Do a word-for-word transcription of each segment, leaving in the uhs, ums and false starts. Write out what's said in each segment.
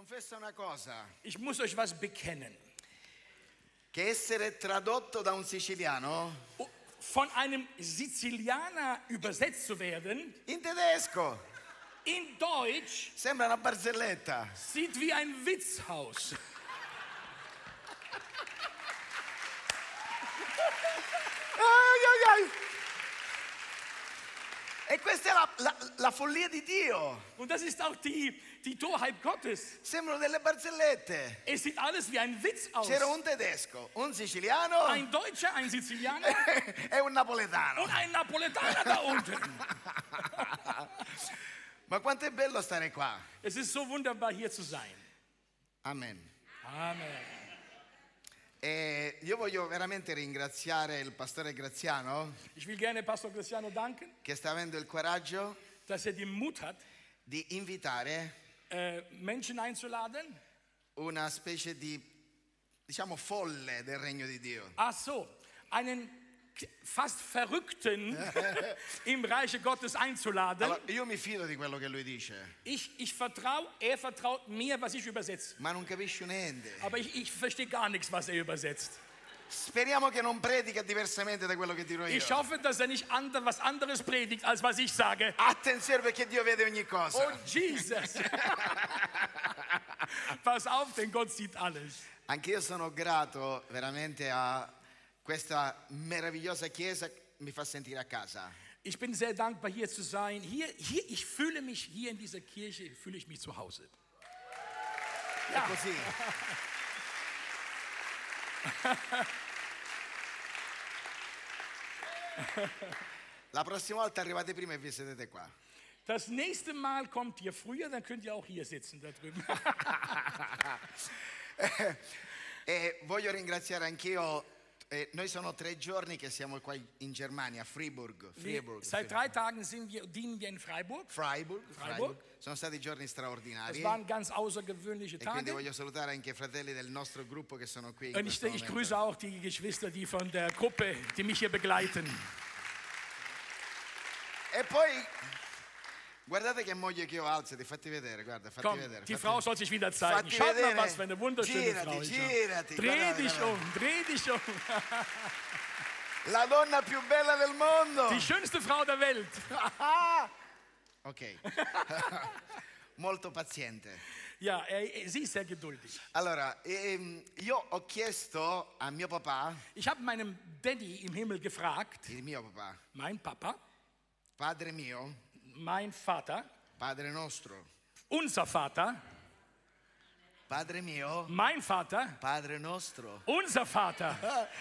confesso una cosa, Ich muss euch was bekennen. che essere tradotto da un siciliano Oh, Von einem Sizilianer übersetzt zu werden, in tedesco in Deutsch, sembra una barzelletta. sieht wie ein Witzhaus. Ai, ai, ai. E questa è la, la- la follia di Dio. Und das ist auch die, die Torheit Gottes. Sembrano delle barzellette. Es sieht alles wie ein Witz aus. C'era un tedesco, un siciliano Ein Deutscher, ein Sizilianer e un napoletano. und ein Napoletaner da unten. Ma quanto è bello stare qua. Es ist so wunderbar, hier zu sein. Amen. Amen. E io voglio veramente ringraziare il pastore Graziano Ich will gerne Pastor Cristiano danken, che sta avendo il coraggio dass er den Mut hat, di invitare äh, Menschen einzuladen. una specie di, diciamo, folle del regno di Dio. Ach so, einen fast Verrückten im Reiche Gottes einzuladen. Allora, io mi fido di quello che lui dice, Ich, ich vertraue, er vertraut mir, was ich übersetze. ma non capisce niente. Aber ich, ich verstehe gar nichts, was er übersetzt. Speriamo che non predica diversamente da quello che dirò io. Ich hoffe, dass er nicht ander, was anderes predigt, als was ich sage. Attenzione, perché Dio vede ogni cosa. Oh, Jesus. Pass auf, denn Gott sieht alles. Anch'io sono grato veramente a questa meravigliosa chiesa che mi fa sentire a casa. Ich bin sehr dankbar, hier zu sein. Hier, hier, ich fühle mich hier in dieser Kirche, fühle ich mich zu Hause. È così. La prossima volta arrivate prima e vi sedete qua. Das nächste Mal kommt ihr früher, dann könnt ihr auch hier sitzen, da drüben. E voglio ringraziare anch'io. Eh, noi sono tre giorni che siamo qua in Germania, a Fribourg. Wir, Fribourg, seit drei Tagen sind wir, dienen wir in Freiburg. Freiburg, Freiburg. Freiburg. Sono stati giorni straordinari. Es waren ganz außergewöhnliche E quindi Tage. voglio salutare anche i fratelli del nostro gruppo che sono qui. In Und ich, questo ich momento. grüße auch die Geschwister, die von der Gruppe, die mich hier begleiten. E poi guardate che moglie che ho, alzati, fatti vedere, guarda, fatti Komm, vedere. die fatti Frau soll sich wieder zeigen. Fatti Schaut mal, vedere. was für eine wunderschöne Girati, Frau ist. girati, Dreh guardate, dich guardate. um, dreh dich um. La donna più bella del mondo. Die schönste Frau der Welt. Ok. Molto paziente. Ja, er, sie ist sehr geduldig. Allora, ehm, io ho chiesto a mio papà, Ich habe meinem Daddy im Himmel gefragt, il mio papà, mein Papa, padre mio, mein Vater, padre nostro, unser Vater, padre mio, mein Vater, padre nostro. unser Vater.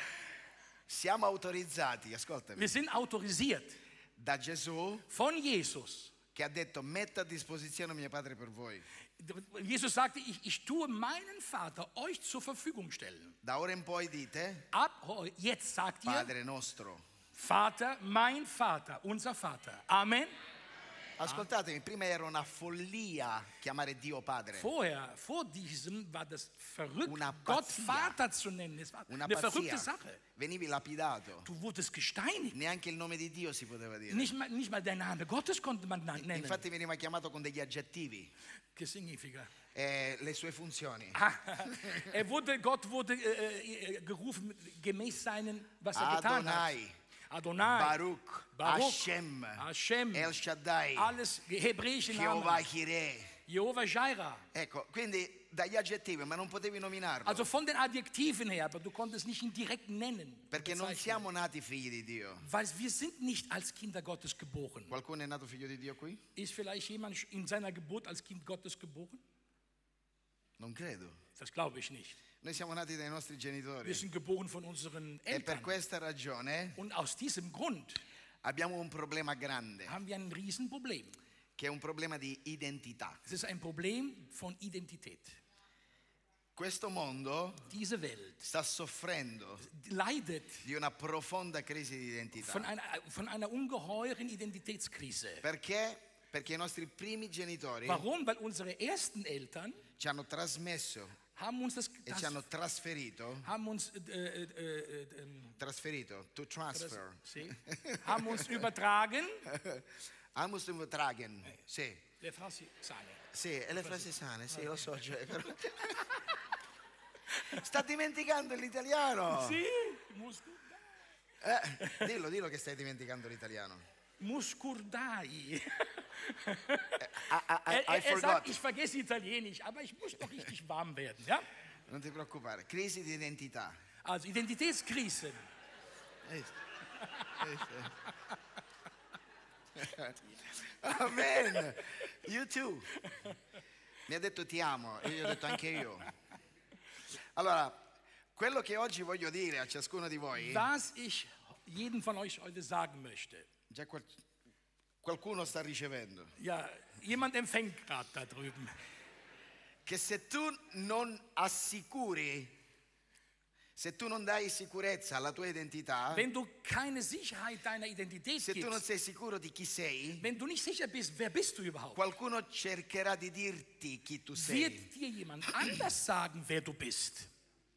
Siamo autorizzati, ascoltami, Wir sind autorisiert da Gesù von Jesus. che ha detto metta a disposizione mio padre per voi. Jesus sagte, ich, ich tue meinen Vater euch zur Verfügung stellen. Da ora in poi dite Ab heu- jetzt sagt ihr, padre nostro. Vater, mein Vater, unser Vater. Amen. Ascoltatemi, prima era una follia chiamare Dio padre. Vorher, vor diesem war das verrückt, Una Gott pazzia. Vater zu nennen. Es war Una eine verrückte pazzia. Sache. Venivi lapidato. Du wurdest gesteinigt. Neanche il nome di Dio si poteva dire. Nicht mal, nicht mal der Name Gottes konnte man na- nennen. Infatti veniva chiamato con degli aggettivi, Che significa? eh, le sue funzioni. Er wurde, Gott wurde äh, äh, gerufen gemäß seinen, was er getan hat. Adonai, Adonai, Baruch, Baruch, Hashem, Hashem, El Shaddai, alles hebräische Jehovah Namen. Jireh. Jehovah Jireh. Ecco, quindi dagli aggettivi, ma non potevi nominarlo. Also von den Adjektiven her, aber du konntest nicht ihn direkt nennen. Perché non bezeichnen. siamo nati figli di Dio. Weil wir sind nicht als Kinder Gottes geboren. Qualcuno è nato figlio di Dio qui? Ist vielleicht jemand in seiner Geburt als Kind Gottes geboren? Non credo. Das glaube ich nicht. Noi siamo nati dai nostri genitori. Wir sind geboren von unseren E per Eltern. questa ragione Und aus diesem Grund abbiamo un problema grande, haben wir ein Riesenproblem. che è un problema di identità. Es ist ein Problem von Identität. Questo mondo Diese Welt sta soffrendo leidet di una profonda crisi di identità. von einer, von einer ungeheuren Identitätskrise. Perché? Perché i nostri primi genitori Warum? Weil unsere ersten Eltern ci hanno trasmesso haben uns das, e das ci hanno trasferito, haben uns äh, äh, äh, ähm, trasferito, to transfer, Sie, haben uns übertragen I musst du tragen. Sì. Le frasi sane. Sì, e le frasi sane, sì, lo so. Cioè, però... Sta dimenticando l'italiano. Sì, muscurdai. Eh, dillo, dillo che stai dimenticando l'italiano. Muscurdai. I, I, I, Er, I er, er sagt, forgot. ich vergesse Italienisch, aber ich muss doch richtig warm werden. Ja? Non ti preoccupare. Crisi di identità. Also Identitätskrisen. Eh, eh, Amen. You too. Mi ha detto ti amo e io ho detto anche io. Allora, quello che oggi voglio dire a ciascuno di voi, Was ich jedem von euch heute sagen möchte. già qual- qualcuno sta ricevendo, Ja, jemand empfängt gerade da drüben. che se tu non assicuri, se tu non dai sicurezza alla tua identità, Wenn du keine Sicherheit deiner Identität se tu non gibst, sei sicuro di chi sei, wenn du nicht sicher bist, wer bist du überhaupt, qualcuno cercherà di dirti chi tu sei. wird dir jemand anders sagen, wer du bist.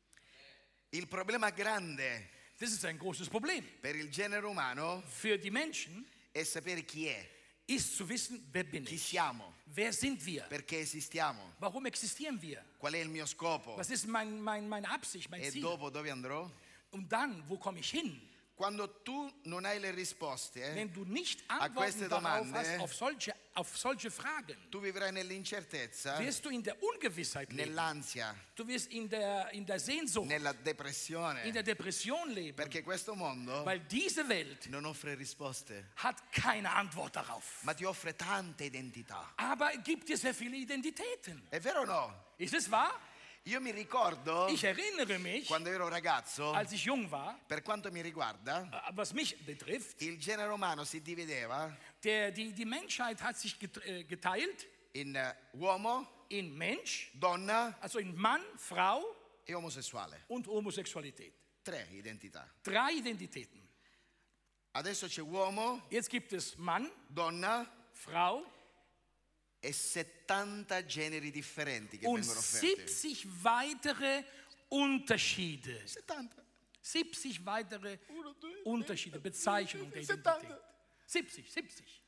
Il problema grande Das ist ein großes Problem. per il genere umano Für die Menschen è sapere chi è, ist zu wissen, wer bin chi ich? siamo, Wer sind wir? perché esistiamo, Warum existieren wir? qual è il mio scopo Was ist mein, mein, meine Absicht, mein e Ziel? dopo dove andrò. Und dann, wo komme ich hin? Quando tu non hai le risposte, Wenn du nicht queste Antworten darauf domande, hast, auf solche, auf solche Fragen, tu vivrai nell'incertezza, wirst du in der Ungewissheit leben. nell'ansia, Du wirst in der, in der Sehnsucht, nella in depressione, der Depression leben. perché questo mondo Weil diese Welt non offre risposte, hat keine Antwort darauf. ma ti offre tante identità. Aber es gibt dir sehr viele Identitäten. È vero o no? Ist es wahr? Io mi ricordo Ich erinnere mich, quando ero ragazzo, als ich jung war, per quanto mi riguarda, äh, was mich betrifft, il genere umano si divideva der, die, die Menschheit hat sich get- äh, geteilt in eh, uomo, in Mensch, donna also in Mann, Frau e omosessuale. und Homosexualität. Tre identità. Drei Identitäten. Adesso c'è uomo, Jetzt gibt es Mann, donna Frau e settanta generi differenti che und vengono offerti. siebzig weitere Unterschiede. settanta. siebzig weitere Uno, due, Unterschiede, Bezeichnungen der settanta. Identität. siebzig, siebzig.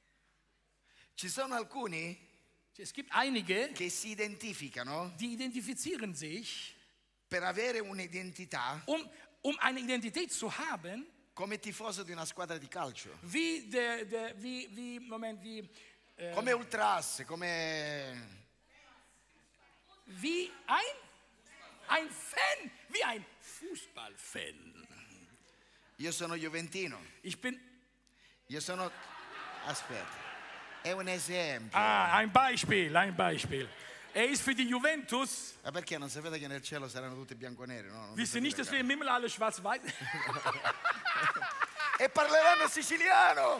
Ci sono alcuni Es gibt einige, che si identificano die identifizieren sich, per avere un'identità um, um eine Identität zu haben, come tifoso di una squadra di calcio, wie der, der wie, wie, Moment, wie, come ultras, come... wie ein, ein Fan, wie ein Fußballfan. Io sono juventino, Ich bin, io sono... Aspetta, è un esempio. ah, ein Beispiel, ein Beispiel. Er ist für die Juventus. Ma perché non sapete che nel cielo saranno tutti bianconeri? No? Non Wisst ihr sapete, nicht, dass wir cara. im Himmel alle schwarz-weiß E parleranno siciliano!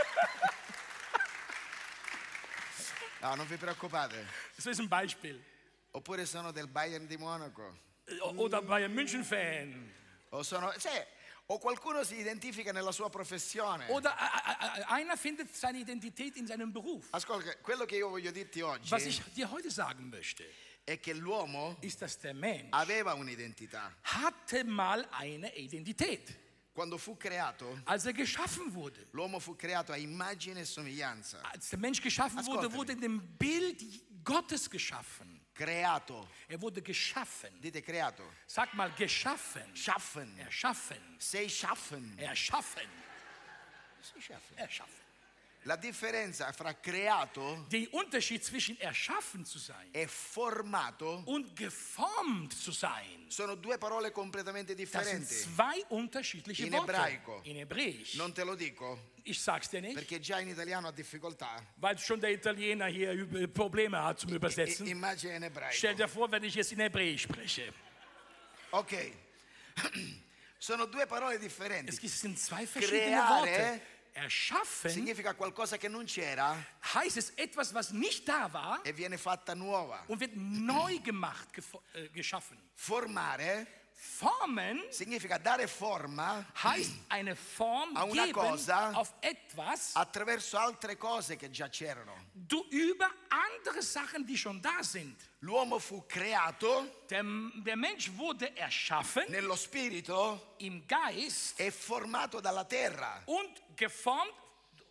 No, non vi preoccupate. Das ist ein Beispiel. Oppure sono del Bayern di Monaco. Oder Bayern München-Fan. O sono... Cioè, o qualcuno si identifica nella sua professione. Oder äh, äh, einer findet seine Identität in seinem Beruf. Ascolta, quello che io voglio dirti oggi Was ich dir heute sagen möchte, è che l'uomo ist, dass der Mensch aveva un'identità. hatte mal eine Identität. Quando fu creato, Als er geschaffen wurde, l'uomo fu creato a immagine e somiglianza. als der Mensch geschaffen wurde, Ascoltami. wurde in dem Bild Gottes geschaffen. Creato. Er wurde geschaffen. Dite creato. Sag mal geschaffen. Schaffen. Erschaffen. Sei schaffen. Erschaffen. Sei schaffen. Erschaffen. La differenza fra creato Der Unterschied zwischen erschaffen zu sein e formato und geformt zu sein, sono due parole completamente das sind differenti. zwei unterschiedliche In Worte. ebraico. In Hebräisch. Non te lo dico Ich sag's dir nicht, perché già in italiano ha difficoltà. weil schon der Italiener hier über- Probleme hat zum I- Übersetzen. Immagine in Stell ebraico. dir vor, wenn ich jetzt in Hebräisch spreche. Ok. Sono due parole differenti. Es sind zwei verschiedene Creare Worte. Erschaffen significa qualcosa che non c'era heißt es etwas, was nicht da war e viene fatta nuova. und wird neu gemacht, gefo- äh, geschaffen. Formare Formen significa dare forma heißt eine Form A una geben cosa auf etwas attraverso altre cose che già c'erano. du, über andere Sachen, die schon da sind. L'uomo fu creato Der, der Mensch wurde erschaffen nello spirito im Geist e formato dalla terra. und geformt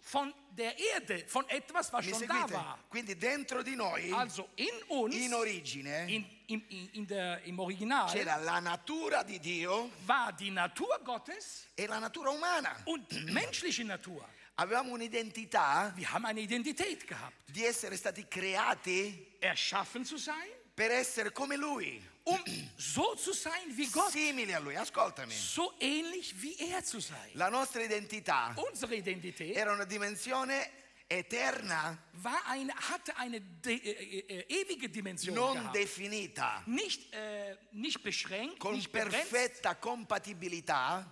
von der Erde, von etwas, was Mi schon da seguite? war. Quindi dentro di noi, Also in uns, in origine, in, in, in, in der, im Original, c'era la natura di Dio war die Natur Gottes e la natura umana. und die menschliche Natur. Avevamo un'identità Wir haben eine Identität gehabt, di essere stati creati erschaffen zu sein, per essere come Lui, um so zu sein wie Gott, simili a Lui. Ascoltami, so ähnlich wie er zu sein. la nostra identità Unsere Identität era una dimensione eterna, war eine, hatte eine de, äh, äh, ewige Dimension non gehabt. definita, Nicht, äh, nicht beschränkt, con nicht begrenzt, perfetta compatibilità,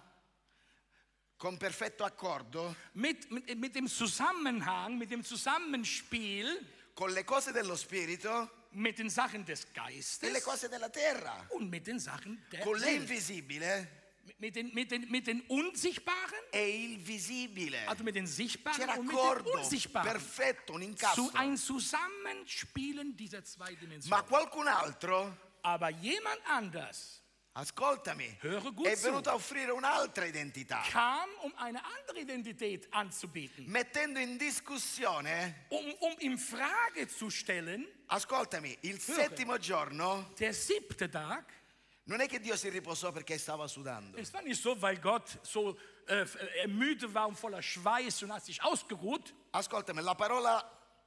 con perfetto accordo mit, mit, mit dem Zusammenhang, mit dem Zusammenspiel con le cose dello spirito mit den Sachen des e le Geistes cose della terra, und mit den Sachen der con Welt. l'invisibile Mit den, mit, den, mit den Unsichtbaren, e il visibile. also mit den Sichtbaren C'era und mit den accordo Unsichtbaren. perfetto, un incastro. Zu ein Zusammenspielen dieser zwei Ma Dimensionen. qualcun altro, Aber jemand anders ascoltami, Höre gut è zu. venuto a offrire un'altra identità, kam, um eine andere Identität anzubieten, mettendo in discussione, um, um in Frage zu stellen, ascoltami, il settimo giorno der siebte Tag. non è che Dio si riposò perché stava sudando. Es war nicht so, weil Gott so äh, müde war und voller Schweiß und hat sich ausgeruht. Ascoltami, la parola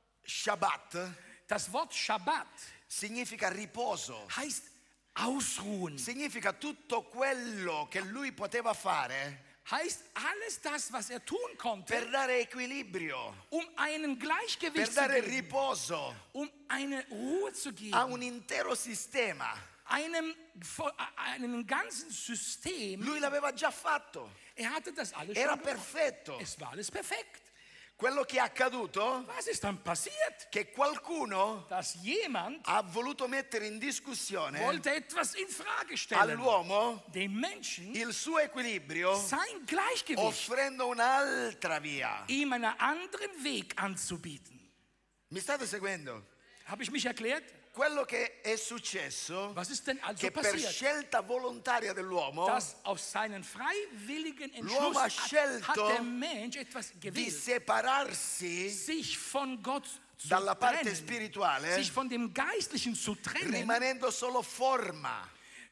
Shabbat Das Wort Shabbat significa riposo, heißt ausruhen. significa tutto quello che lui poteva fare Heißt alles das, was er tun konnte, per dare equilibrio, um einen per Gleichgewicht zu dare geben, riposo um eine Ruhe zu a geben, un intero sistema. einem, einem ganzen System. Lui l'aveva già fatto, Er hatte das alles era schon gemacht. perfetto. Es war alles perfekt. Quello che è accaduto Was ist dann passiert? è che qualcuno Dass jemand ha voluto mettere in discussione wollte etwas in Frage stellen. all'uomo Den Menschen il suo equilibrio sein Gleichgewicht, offrendo un'altra via. ihm einen anderen Weg anzubieten. Mi state seguendo? Habe ich mich erklärt? Quello che è successo Was ist denn also che per passiert? scelta volontaria dell'uomo Dass aus seinen freiwilligen L'uomo ha Entschluss hat, scelto hat der Mensch etwas di gewählt, separarsi sich von Gott zu dalla parte trennen, spirituale, sich von dem Geistlichen zu trennen, rimanendo solo forma,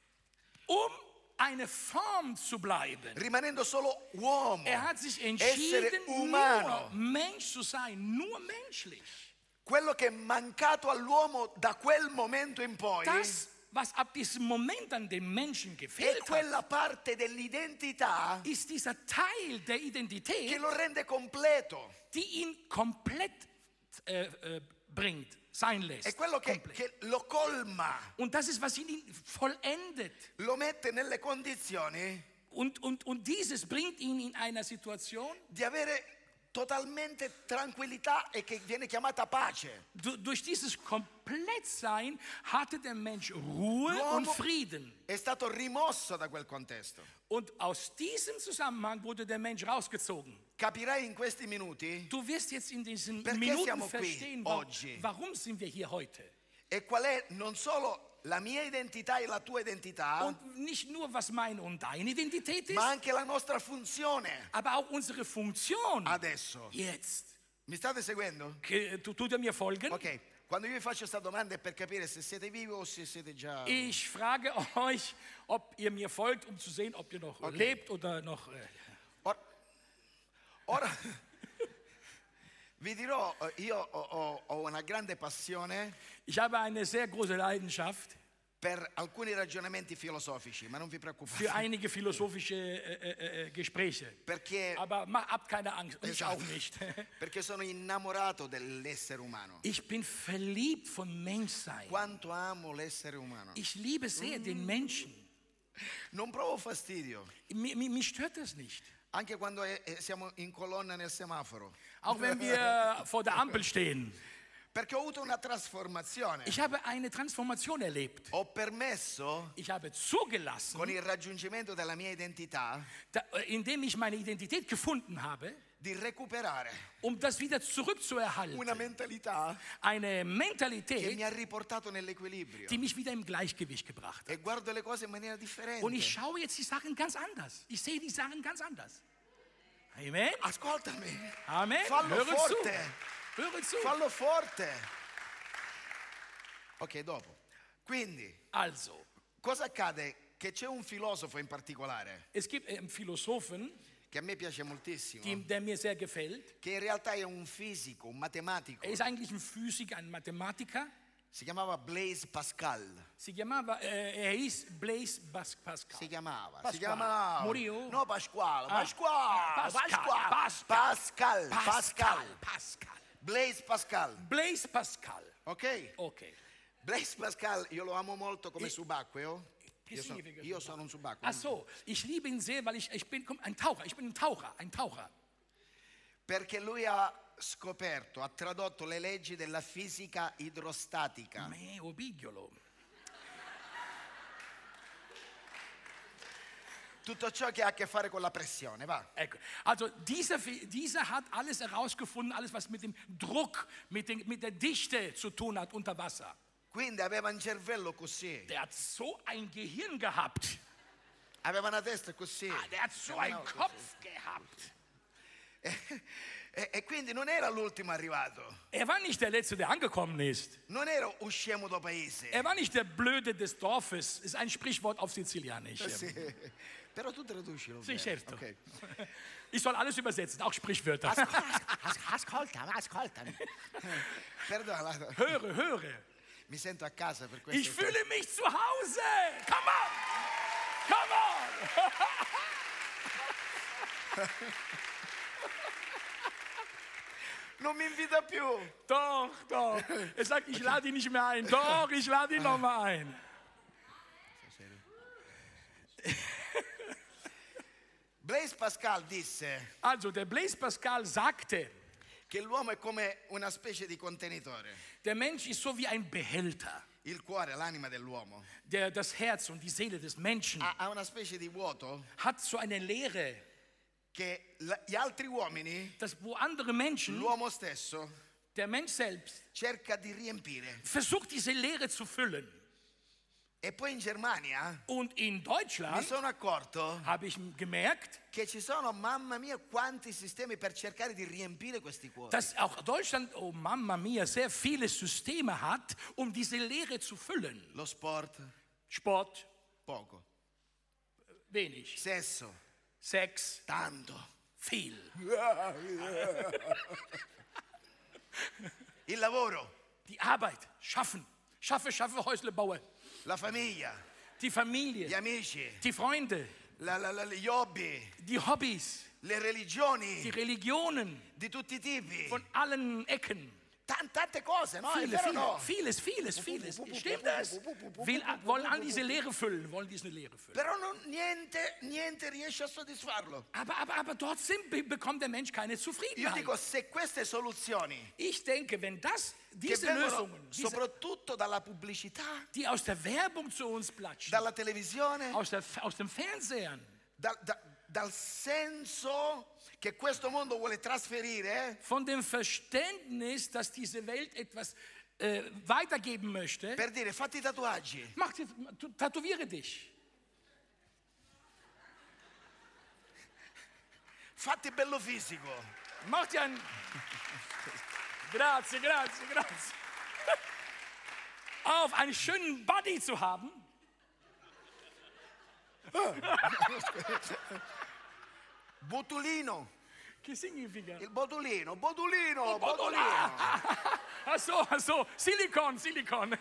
um eine Form zu bleiben. rimanendo solo uomo, Er hat sich essere entschieden, umano. nur Mensch zu sein, nur menschlich. Quello che è mancato all'uomo da quel momento in poi Das, was ab diesem Moment an dem Menschen è gefehlt hat, quella parte dell'identità ist dieser Teil der che Identität, lo rende completo. die ihn komplett äh, äh, bringt, sein lässt. È quello che, Komplett. che lo colma, Und das ist, was ihn vollendet. lo mette nelle condizioni Und, und, und dieses bringt ihn in einer Situation, di avere totalmente tranquillità e che viene chiamata pace. du, durch dieses Komplettsein hatte der Mensch Ruhe und L'uomo Frieden. è stato rimosso da quel contesto. Und aus diesem Zusammenhang wurde der Mensch rausgezogen. Capirai in questi minuti Du wirst jetzt in diesen Perché Minuten siamo qui verstehen, wa- oggi? warum sind wir hier heute. e qual è non solo la mia identità e la tua identità, Und nicht nur, was meine und deine Identität ist, ma anche la nostra funzione aber auch unsere Funktion. adesso. Jetzt. Mi state seguendo? Che- tu- Tut ihr mir folgen? Ok, quando io vi faccio questa domanda è per capire se siete vivi o se siete già... Ich frage euch, ob ihr mir folgt, um zu sehen, ob ihr noch Okay. lebt oder noch... Äh, Or- Ora vi dirò, eh, io ho, ho- ho una grande passione ich habe eine sehr große Leidenschaft per alcuni ragionamenti filosofici, ma non vi für preoccupate, einige philosophische äh, äh, äh, Gespräche. perché, Aber mach, habt keine Angst, und ich Esatto. auch nicht. perché sono innamorato dell'essere umano. Ich bin verliebt von Menschsein. Quanto amo l'essere umano. Ich liebe sehr den Menschen. Non provo fastidio, Mir, mir, mich stört das nicht. anche quando è- è- siamo in colonna nel semaforo, Auch wenn wir vor der Ampel stehen. perché ho avuto una trasformazione. Ich habe eine Transformation erlebt. Ho permesso, Ich habe zugelassen, con il raggiungimento della mia identità, da, indem ich meine Identität gefunden habe, di recuperare um das wieder zurückzuerhalten. una mentalità Eine che Mentalität, mi ha riportato nell'equilibrio. die mich wieder im Gleichgewicht gebracht hat. E guardo le cose in maniera differente. Und ich schaue jetzt die Sachen ganz anders. Ich sehe die Sachen ganz anders. Amen. Ascoltami. Amen. Fallo Höre forte. zu. Höre zu. Fallo forte. Ok, dopo. Quindi, Also, cosa accade? Che c'è un filosofo in particolare es gibt einen Philosophen, che a me piace moltissimo, die, der mir sehr gefällt. che in realtà è un fisico, un matematico. Er ist eigentlich ein Physiker, ein Mathematiker. Si chiamava Blaise Pascal. Si chiamava, äh, er hieß Blaise Bas- Pascal. Si chiamava, si Pasquale. chiamava. Murió. No, Pasquale, Ah, Pasquale, Pascal, Pasquale, Pascal. Pascal, Pascal. Pascal. Blaise Pascal, Blaise Pascal. ok? Okay. Blaise Pascal, io lo amo molto come subacqueo. Che Io sono, significa io subacqueo? sono un subacqueo. Ach so, ich liebe ihn sehr, weil ich, ich bin komm, ein Taucher. Ich bin ein Taucher, ein Taucher. Perché lui ha scoperto, ha tradotto le leggi della fisica idrostatica. Me obigliolo. Tutto ciò che ha a che fare con la pressione, va. Ecco. Also dieser, dieser hat alles herausgefunden, alles was mit dem Druck, mit, den, mit der Dichte zu tun hat unter Wasser. Quindi aveva un cervello così, Der hat so ein Gehirn gehabt. aveva una testa così. Ah, der hat so Aveva einen una- Kopf gehabt. E, e quindi non era l'ultimo arrivato, Er war nicht der Letzte, der angekommen ist. non era un scemo do paese. Er war nicht der Blöde des Dorfes. Ist ein Sprichwort auf Sizilianisch. Sì. Però tu traducilo. Sì, bene, certo. ok. Ich soll alles übersetzen, auch Sprichwörter. Ascoltami, ascoltami. Perdona, Höre, höre. mi sento a casa per questo. Ich fühle mich zu Hause. Come on. Come on. Non mi invita più. Doch, doch. Er sagt, ich lade ihn nicht mehr ein. Doch, ich lade ihn noch mal ein. Blaise Pascal disse Also, der Blaise Pascal sagte, che l'uomo è come una specie di contenitore. der Mensch ist so wie ein Behälter. Il cuore, l'anima dell'uomo, Der, das Herz und die Seele des Menschen ha, ha una specie di vuoto hat so eine Leere, che la- gli altri uomini, dass wo andere Menschen, l'uomo stesso, der Mensch selbst, cerca di riempire. versucht diese Leere zu füllen. E poi in Germania Und in mi Deutschland sono accorto habe ich gemerkt, che ci sono, mamma mia, quanti sistemi per cercare di riempire questi cuori. dass auch Deutschland, oh Mama mia, sehr viele Systeme hat, um diese Leere zu füllen. Lo sport, Sport, poco. wenig. Sesso, Sex, tanto. viel. Il lavoro, Die Arbeit, schaffen. Schaffe, schaffe, Häusle baue. la famiglia, Die gli Familie, amici, die Freunde, la- la- la- gli hobby, die Hobbys, le religioni die Religionen di tutti i tipi. von allen Ecken. Tan- tante cose, no? È Viele, vero o viele, no? vieles, vieles, vieles. Stimmt das? Will, wollen all diese Leere füllen, wollen diese Leere füllen. Però non- niente, niente riesce a soddisfarlo. Aber, aber, aber trotzdem be- bekommt der Mensch keine Io Zufriedenheit. dico, se queste soluzioni Ich denke, wenn das, che diese vengono Lösungen, diese, soprattutto dalla pubblicità, die aus der Werbung zu uns platschen, dalla televisione, aus, der, aus dem Fernsehen, da- da- dal senso che questo mondo vuole trasferire, von dem Verständnis, dass diese Welt etwas äh, weitergeben möchte, per dire fatti tatuaggi, mach, dir- tu- tätowiere dich. fatti bello fisico, Mach dir ein... Grazie, grazie, grazie. Auf einen schönen Body zu haben. botulino, Che significa? il botulino, botulino, Botulino. botulino. Ach so, ach so, Silikon, Silikon.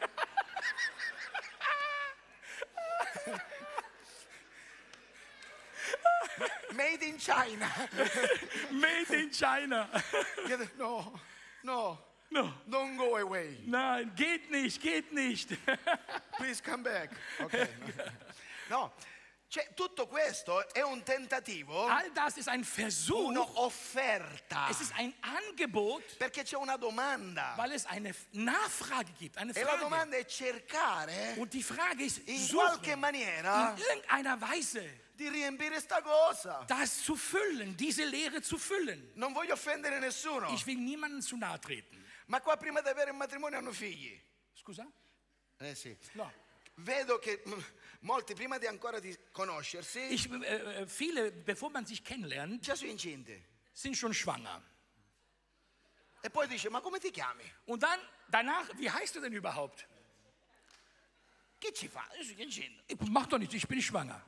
Made in China. Made in China. No, no, No, don't go away. nein, geht nicht, geht nicht. Please come back. Ok. No, cioè, tutto questo è un tentativo, All das ist ein Versuch, un'offerta, es ist ein Angebot, perché c'è una domanda. weil es eine Nachfrage gibt, eine E la Frage. domanda è cercare Und die Frage ist, in qualche suchen, maniera in irgendeiner Weise di riempire sta cosa. das zu füllen, diese Leere zu füllen. Non voglio offendere nessuno, Ich will niemandem zu nahe treten. ma qua prima di avere un matrimonio hanno figli. Scusa? Eh sì. No. vedo che mm, molti prima di ancora di conoscersi Ich, äh, viele, bevor man sich kennenlernt, già sono incinte. sind schon schwanger. E poi dice, ma come ti chiami? Und dann, danach, wie heißt du denn überhaupt? Che ci fa? Io sono incinte. Ich, mach doch nichts, ich bin schwanger.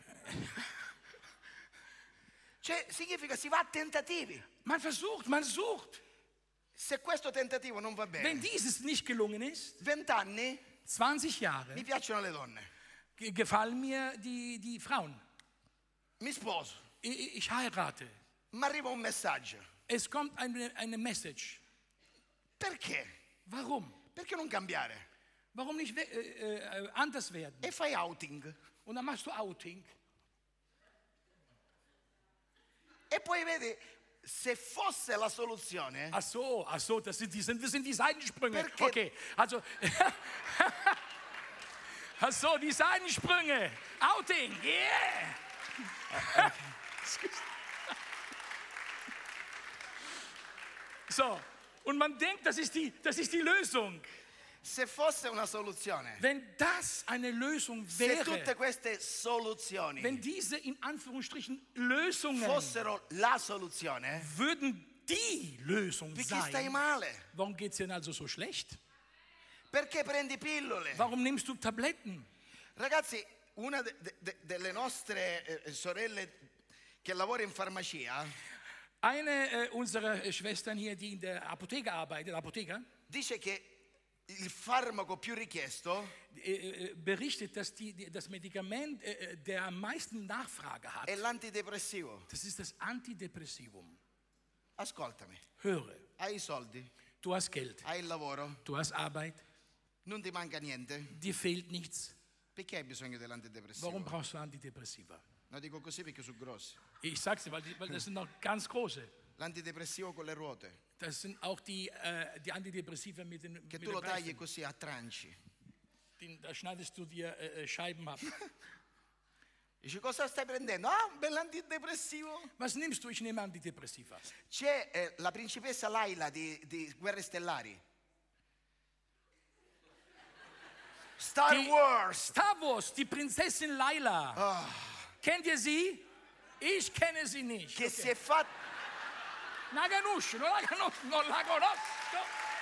Cioè, significa si va a tentativi. Man versucht, man sucht. Se questo tentativo non va Wenn bene, dieses nicht gelungen ist, vent'anni zwanzig Jahre, mi piacciono le donne. ge- gefallen mir die, die Frauen. Mi sposo, Ich, ich heirate. mi arriva un messaggio. Es kommt eine, eine Message. Perché? Warum? Perché non cambiare? Warum nicht we- äh, äh, anders werden? E fai outing. Und dann machst du Outing. E poi vedi, se fosse la soluzione, Ach so, ach so, das sind die, sind, das sind die Seitensprünge. Perché? Okay, also. Ach so, die Seitensprünge. Outing, yeah. So, und man denkt, das ist die, das ist die Lösung. se fosse una soluzione, Wenn das eine Lösung se tutte wäre, queste soluzioni wenn diese in Anführungsstrichen Lösungen fossero la soluzione, würden die Lösung di chi stai sein, male? warum geht es dir also so schlecht? Perché prendi pillole? Warum nimmst du Tabletten? Ragazzi, una de- de- de- delle nostre eh, sorelle che lavora in farmacia Eine äh, unserer äh, Schwestern hier, die in der Apotheke arbeitet, Apotheker, dice che il farmaco più richiesto äh, äh, berichtet, dass die, die, das Medikament, äh, äh, der am meisten Nachfrage hat, è l'antidepressivo. das ist das Antidepressivum. Ascoltami, Höre, hai i soldi, du hast Geld, hai il lavoro, du hast Arbeit, non ti manca niente, dir fehlt nichts. perché hai bisogno dell'antidepressivo? Warum brauchst du Antidepressiva? Lo dico così perché sono grossi. Ich sag's dir, weil, die, weil das sind noch ganz große. L'antidepressivo con le ruote, Das sind auch die, äh, die Antidepressiva mit den che mit tu den lo tagli Reifen. così a tranci. Den, da schneidest du dir äh, äh, Scheiben ab. Dici, cosa stai prendendo? Ah, un bell'antidepressivo. Was nimmst du? Ich nehme Antidepressiva. C'è eh, la principessa Laila di, di Guerre Stellari. Star Die Wars. Star Wars, die Prinzessin Laila. Kennt ihr sie? Ich kenne sie nicht. Che si è fatta... Non la conosco, non la conosco, non la conosco.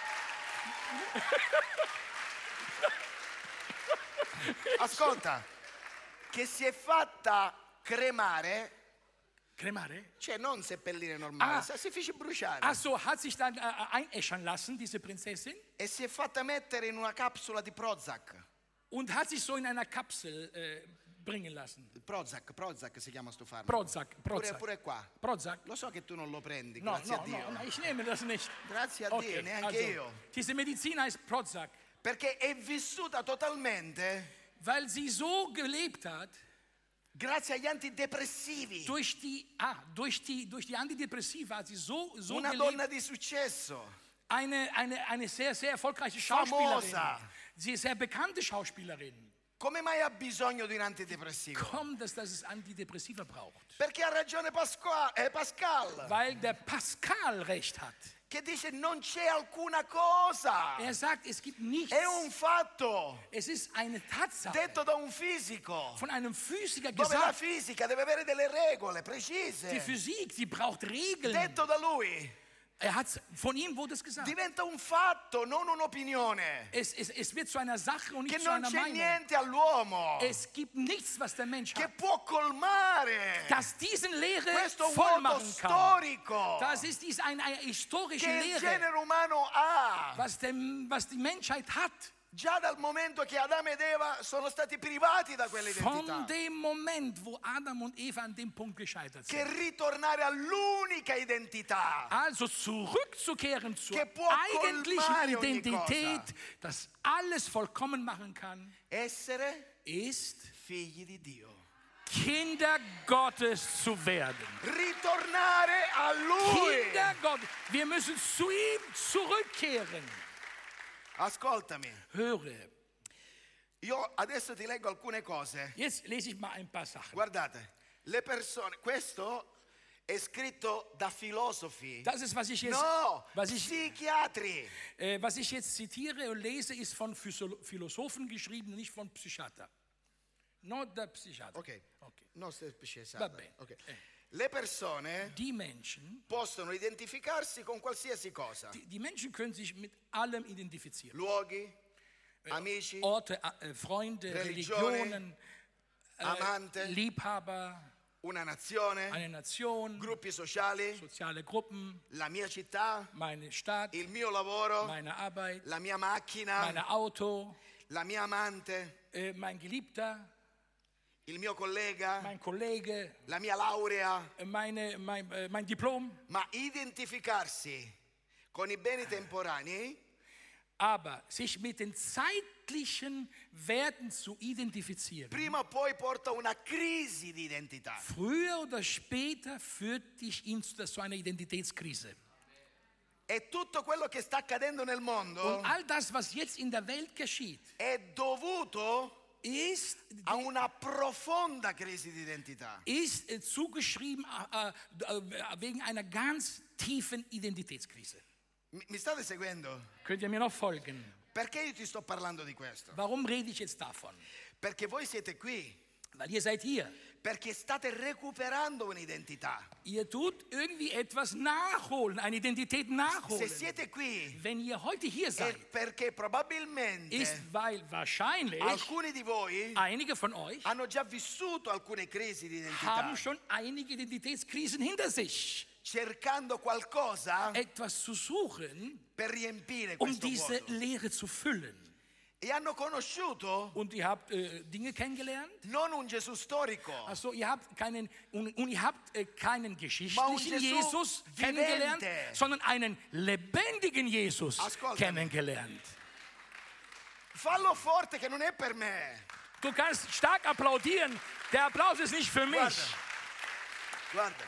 Ascolta, che si è fatta cremare, Cremare? cioè non seppellire normale, Ah. sa- si fece bruciare. Ach so, hat sich dann äh, einäschern lassen, diese Prinzessin, E si è fatta mettere in una capsula di Prozac. und hat sich so in einer Kapsel äh, bringen lassen. Prozac, Prozac si chiama sto farmaco. Prozac, Pure, Prozac. pure qua. Prozac. Lo so che tu non lo prendi, No, grazie no, a Dio. no, no, ich nehme das nicht. Grazie a Dio, neanche also, io. diese Medizin heißt Prozac, Perché è vissuta totalmente weil sie so gelebt hat, grazie agli antidepressivi. durch die, ah, durch die, durch die Antidepressiva hat sie so, so Una gelebt. donna di successo. Eine, eine, eine sehr, sehr erfolgreiche Schauspielerin. Famosa. Sie ist sehr bekannte Schauspielerin. Come mai ha bisogno di un antidepressivo? Kommt es, dass es Antidepressiva braucht? Perché ha ragione Pasqua- eh, Pascal, Weil der Pascal recht hat. che dice non c'è alcuna cosa. Er sagt, es gibt nichts. È un fatto Es ist eine Tatsache detto da un fisico. von einem Physiker Dove la gesagt. fisica deve avere delle regole Die precise. Physik, die braucht Regeln. Detto da lui. Er hat, von ihm wurde es gesagt. Diventa un fatto, non un'opinione. Es, es, es wird zu einer Sache und Che nicht zu non einer c'è Meinung. niente all'uomo Es gibt nichts, was der Mensch che hat, può colmare das diesen Lehre questo voll vuoto machen kann. storico Das ist dies eine, eine historische che il Lehre, genere umano ha. was, dem, was die Menschheit hat. Già dal momento che Adamo ed Eva sono stati privati da quell'identità. Von dem Moment, wo Adam und Eva an dem Punkt gescheitert Che sind. ritornare all'unica identità Also zurückzukehren zur Che può eigentlichen colmare ogni Identität, das alles vollkommen machen kann, essere ist, figli di Dio. Kinder Gottes zu werden. Ritornare a Lui. Kinder Gottes. Wir müssen zu ihm zurückkehren. Ascoltami, Höre, io adesso ti leggo alcune cose. jetzt lese ich mal ein paar Sachen. Guardate, le persone, questo è scritto da filosofi. Das ist, was ich jetzt, No, was ich, psichiatri. äh, was ich jetzt zitiere und lese, ist von Physio- Philosophen geschrieben, nicht von Psychiater. Not the Psychiater. Ok, Okay. non stai specializzando. Va bene. Ok. Eh. Le persone Die Menschen, possono identificarsi con qualsiasi cosa. die, die Menschen können sich mit allem identifizieren. Luoghi, amici, Orte, äh, Freunde, Religione, Religionen, äh, amante, Liebhaber, una nazione, eine Nation, gruppi sociali, soziale Gruppen, la mia città, meine Stadt, il mio lavoro, meine Arbeit, la mia macchina, mein Auto, la mia amante, äh, mein Geliebter, il mio collega, mein Kollege, la mia laurea, äh, meine, mein, äh, mein Diplom. ma identificarsi con i beni temporanei Aber sich mit den zeitlichen Werten zu identifizieren, prima o poi porta a una crisi di identità. früher oder später führt dich in zu einer Identitätskrise. E tutto quello che sta accadendo nel mondo Und all das, was jetzt in der Welt geschieht, è dovuto ist, a una profonda crisi di identità. ist äh, zugeschrieben äh, äh, wegen einer ganz tiefen Identitätskrise. Mi mi state seguendo? Könnt ihr mir noch folgen? Perché io ti sto parlando di questo? Warum rede ich jetzt davon? Perché voi siete qui, Weil ihr seid hier. perché state recuperando un'identità. Ihr tut irgendwie etwas nachholen, eine Identität Se nachholen. siete qui Wenn ihr heute hier è seid, perché probabilmente ist, weil wahrscheinlich alcuni di voi einige von euch hanno già vissuto alcune crisi di identità, haben schon einige Identitätskrisen hinter sich. cercando qualcosa Etwas zu suchen, per riempire um questo diese vuoto. Leere zu füllen. E hanno conosciuto Und ihr habt äh, Dinge kennengelernt. non un Gesù storico, Also ihr habt keinen, und, und ihr habt äh, keinen geschichtlichen Ma un Gesù Jesus vivente. kennengelernt, sondern einen lebendigen Jesus Ascoltami. kennengelernt. fallo forte che non è per me. Du kannst stark applaudieren. Der Applaus ist nicht für mich. Guarda, guarda,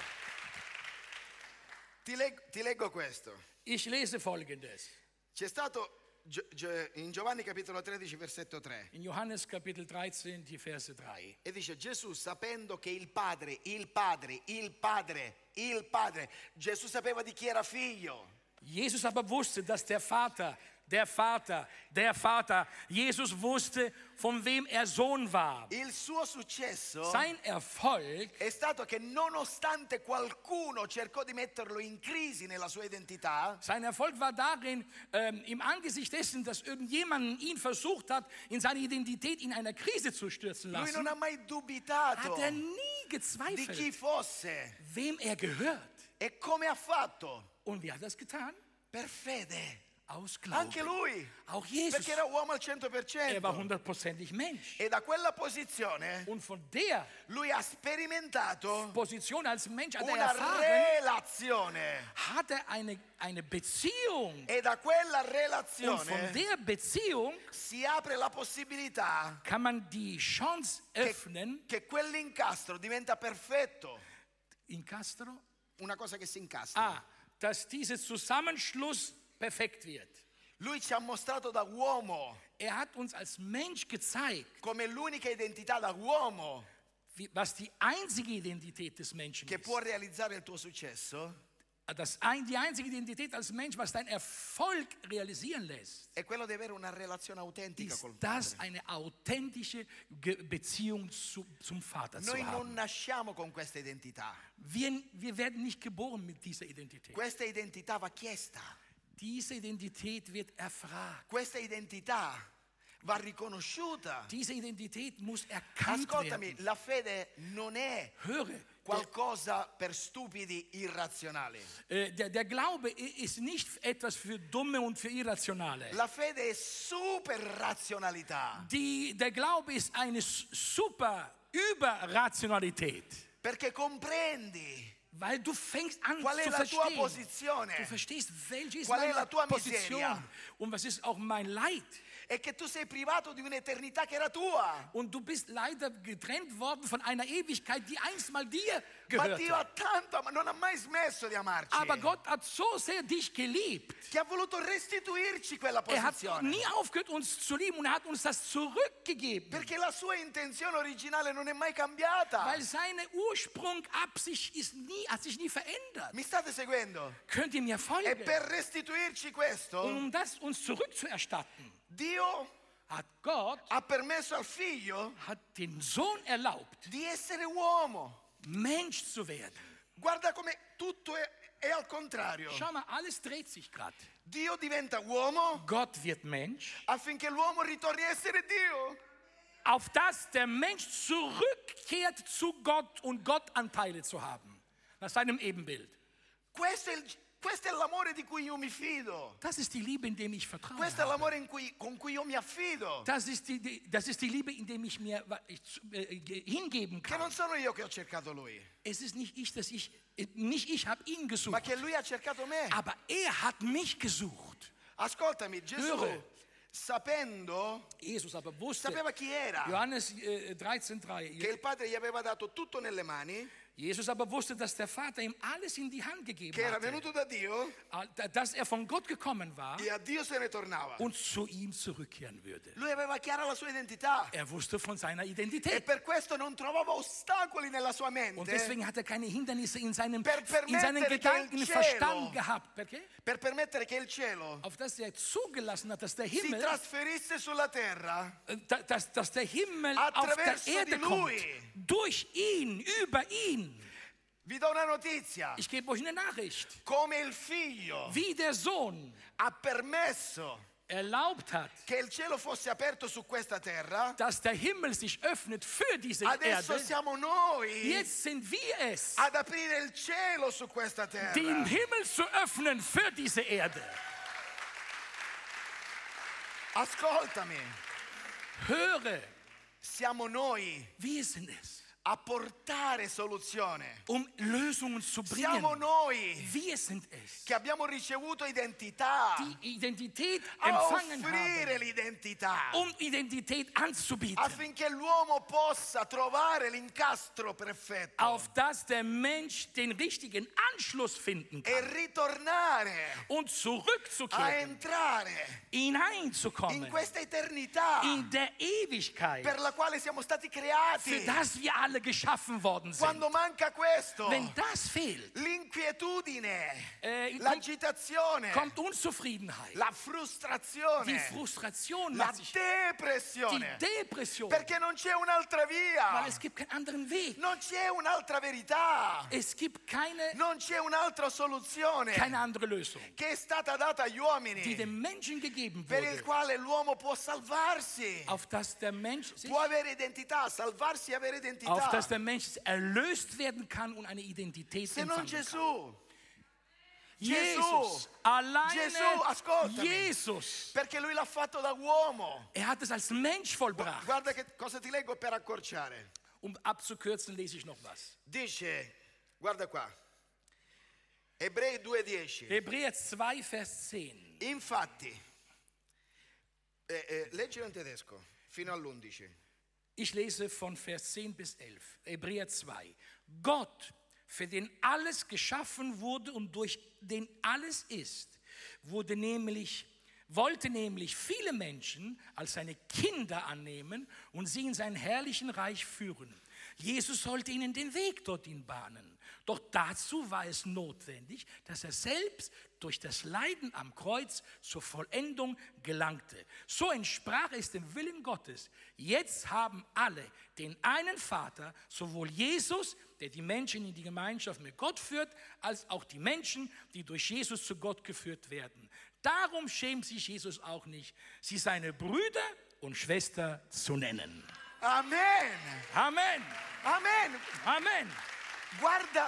ti, leg- ti leggo questo. Ich lese Folgendes. C'è stato Gio- Gio- in Giovanni capitolo tredici versetto tre In Johannes Kapitel dreizehn, die Verse drei. e dice Gesù sapendo che il Padre, il Padre, il Padre, il Padre, Gesù sapeva di chi era figlio. Jesus aber wusste, dass der Vater, der Vater, der Vater, Jesus wusste, von wem er Sohn war. Il suo successo Sein Erfolg è stato che nonostante qualcuno cercò di metterlo in crisi nella sua identità, Sein Erfolg war darin, ähm, im Angesicht dessen, dass irgendjemand ihn versucht hat, in seine Identität in einer Krise zu stürzen lui lassen, non ha mai dubitato hat er nie di chi gezweifelt, fosse wem er gehört. e come ha fatto. Und wie hat er das getan? Per fede. Aus Anche Glauben. lui, Auch Jesus. perché era uomo al cento per Er war cento. hundertprozentig Mensch. E da quella posizione Und von der lui ha sperimentato Position als Mensch hat er una erfahren, relazione. hat er eine, eine Beziehung. E da quella Und von relazione der Beziehung si apre la possibilità kann man die Chance öffnen, che quell'incastro diventa perfetto. in Castro, Una cosa che si incastra. ah, dass dieser Zusammenschluss perfekt wird. Lui ci ha mostrato da uomo, Er hat uns als Mensch gezeigt, come l'unica identità da uomo wie, was die einzige Identität des Menschen che ist. può realizzare il tuo successo Das ein, die einzige Identität als Mensch, was dein Erfolg realisieren lässt, è quello di avere una relazione autentica ist col das Padre. eine authentische Ge- Beziehung zu, zum Vater zu Noi non haben. nasciamo con questa identità. Wir, wir werden nicht geboren mit dieser Identität. Questa identità va chiesta. Diese Identität wird erfragt. Questa identità va riconosciuta. Diese Identität muss erkannt Ascoltami, werden. la fede non è Höre, qualcosa per stupidi irrazionali. äh, der, der Glaube i- ist nicht etwas für Dumme und für Irrationale. La fede è super razionalità, Die, der Glaube ist eine s- super Überrationalität, perché comprendi weil du fängst an qual è zu la tua verstehen. posizione Du verstehst, welche ist Qual è meine la tua Position miseria? und was ist auch mein Leid. è che tu sei privato di un'eternità che era tua. Und du bist leider getrennt worden von einer Ewigkeit, die einst mal dir Ma Dio gehörte. ha tanto, ma non ha mai smesso di amarci. Aber Gott hat so sehr dich geliebt. Che ha voluto restituirci quella Er hat posizione. nie aufgehört, uns zu lieben, und er hat uns das zurückgegeben. Perché la sua intenzione originale non è mai cambiata. Weil seine Ursprung, Absicht ist nie, hat sich nie verändert. Mi state seguendo? Könnt ihr mir E folgen? per restituirci questo, Und um das uns zurückzuerstatten, Dio hat Gott ha permesso al figlio hat den Sohn erlaubt, di essere uomo. Mensch zu werden. Guarda come tutto è, è al contrario. Schau mal, alles dreht sich gerade. Dio diventa uomo Gott wird Mensch, affinché l'uomo ritorni a essere Dio. auf das der Mensch zurückkehrt zu Gott und Gott Anteile zu haben, nach seinem Ebenbild. Questo è, il- questo è l'amore di cui io mi fido. Das ist die Liebe, in dem ich vertraue. Questo è l'amore in cui- con cui io mi affido. Das ist die, die, das ist die Liebe, in dem ich mir wa- ich, äh, ge- hingeben Che non kann. sono io che ho cercato lui, Es ist nicht ich, dass ich, äh, nicht ich habe ihn ma gesucht, che lui ha cercato me. aber er hat mich gesucht. Ascoltami, Gesù, Höre. sapendo, Jesus aber wusste, sapeva chi era, Johannes äh, dreizehn drei, che il padre gli aveva dato tutto nelle mani, Jesus aber wusste, dass der Vater ihm alles in die Hand gegeben che era hatte, venuto da Dio dass er von Gott gekommen war e a Dio se ne tornava. und zu ihm zurückkehren würde. Lui aveva chiara la sua identità Er wusste von seiner e Identität. per questo non trovava ostacoli nella sua Und mente deswegen hat er keine Hindernisse in seinem, Per in seinen permettere che Gedanken, il im cielo- Verstand gehabt. Perché? per permettere che il cielo Auf das er zugelassen hat, dass der si Himmel, trasferisse sulla terra äh, da- dass, dass der Himmel auf der Attraverso Erde di kommt. lui. Durch ihn, über ihn. Vi do una notizia. Ich gebe euch eine Nachricht. Come il figlio Wie der Sohn ha permesso erlaubt hat, che il cielo fosse aperto su questa terra, dass der Himmel sich öffnet für diese adesso Erde, siamo noi jetzt sind wir es, ad aprire il cielo su questa terra. den Himmel zu öffnen für diese Erde. Ascoltami, Höre, siamo noi wir sind es, a portare soluzione. um Lösungen zu Siamo bringen. noi Wir sind es, che abbiamo ricevuto identità, die Identität a empfangen offrire haben, l'identità, um Identität anzubieten, affinché l'uomo possa trovare l'incastro perfetto auf dass der Mensch den richtigen Anschluss finden e kann ritornare und a zurückzukehren, entrare in hineinzukommen questa eternità in der Ewigkeit, per la quale siamo stati für creati. das wir alle geschaffen worden sind. Quando manca questo, Wenn das fehlt, l'inquietudine, äh, kommt, l'agitazione, kommt Unzufriedenheit, la die frustrazione, Frustration, la macht sich, die depressione, Depression, perché non c'è un'altra via, weil es gibt keinen anderen Weg. non c'è un'altra verità, Es gibt keine, non c'è un'altra soluzione keine andere Lösung, che è stata data agli die uomini, dem Menschen gegeben per il wurde, quale l'uomo può salvarsi, auf dass der Mensch sich, può avere identità, salvarsi e avere auf identità. dass der Mensch erlöst werden kann und eine Identität Se non empfangen kann. Gesù, Jesus, alleine Gesù, ascoltami. Jesus. perché lui l'ha fatto da uomo. Er hat es als Mensch vollbracht. Guarda che cosa ti leggo per accorciare. Um abzukürzen, lese ich noch was. Dice, guarda qua, Ebrei due dieci. Hebräer zwei, Vers zehn. Infatti, eh, eh, leggilo in tedesco, fino all'undici. Ich lese von Vers zehn bis elf. Hebräer zwei. Gott, für den alles geschaffen wurde und durch den alles ist, wurde nämlich, wollte nämlich viele Menschen als seine Kinder annehmen und sie in sein herrlichen Reich führen. Jesus sollte ihnen den Weg dorthin bahnen. Doch dazu war es notwendig, dass er selbst durch das Leiden am Kreuz zur Vollendung gelangte. So entsprach es dem Willen Gottes. Jetzt haben alle den einen Vater, sowohl Jesus, der die Menschen in die Gemeinschaft mit Gott führt, als auch die Menschen, die durch Jesus zu Gott geführt werden. Darum schämt sich Jesus auch nicht, sie seine Brüder und Schwester zu nennen. Amen, Amen. amen. Amen. Guarda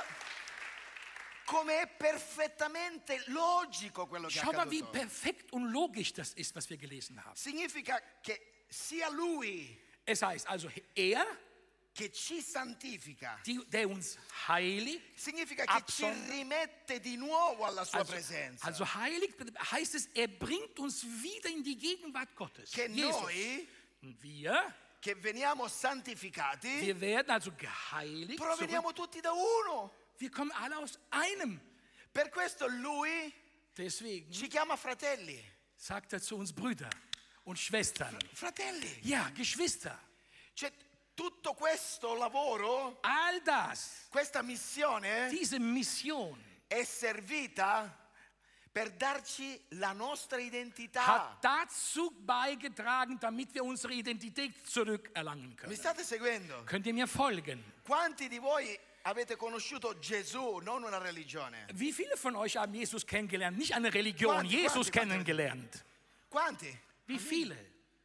come è perfettamente logico quello che è Schau mal, wie accaduto. perfekt und logisch das ist, was wir gelesen haben. Significa che sia lui Es heißt also, er che ci santifica. die, der uns heiligt. Significa che ci Absonder- rimette di nuovo alla sua Also, presenza. also heiligt heißt es, er bringt uns wieder in die Gegenwart Gottes. che Jesus. noi, Wir, che veniamo santificati, wir werden also geheiligt. Zurück. proveniamo tutti da uno. Wir kommen alle aus einem. Per questo lui Deswegen ci chiama fratelli. sagt er zu uns Brüder und Schwestern. Fratelli. Ja, Geschwister. Cioè, tutto questo lavoro, All das, questa missione diese Mission è servita per darci la nostra identità. hat dazu beigetragen, damit wir unsere Identität zurückerlangen Mi können. state seguendo? Könnt ihr mir folgen? Quanti di voi avete conosciuto Gesù, non una religione? Wie viele von euch haben Jesus kennengelernt? Nicht eine Religion, Quanti, Jesus quanti, quanti? kennengelernt. Quanti? Wie viele?